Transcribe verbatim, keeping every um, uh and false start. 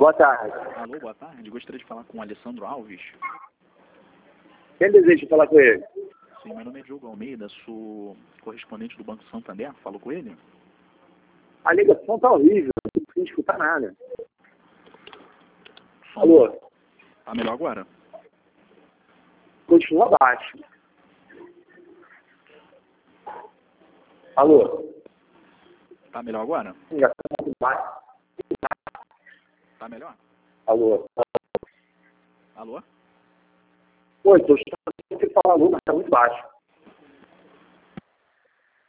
Boa tarde. Alô, boa tarde. Gostaria de falar com o Alessandro Alves. Quem deseja falar com ele? Sim, meu nome é Diogo Almeida, sou correspondente do Banco Santander. Falou com ele? A ligação tá horrível, não consigo escutar nada. Som. Alô? Tá melhor agora? Continua baixo. Alô? Tá melhor agora? Já tá muito baixo. Tá melhor? Alô? Alô? Oi, tô escutando você falar alô, mas tá muito baixo.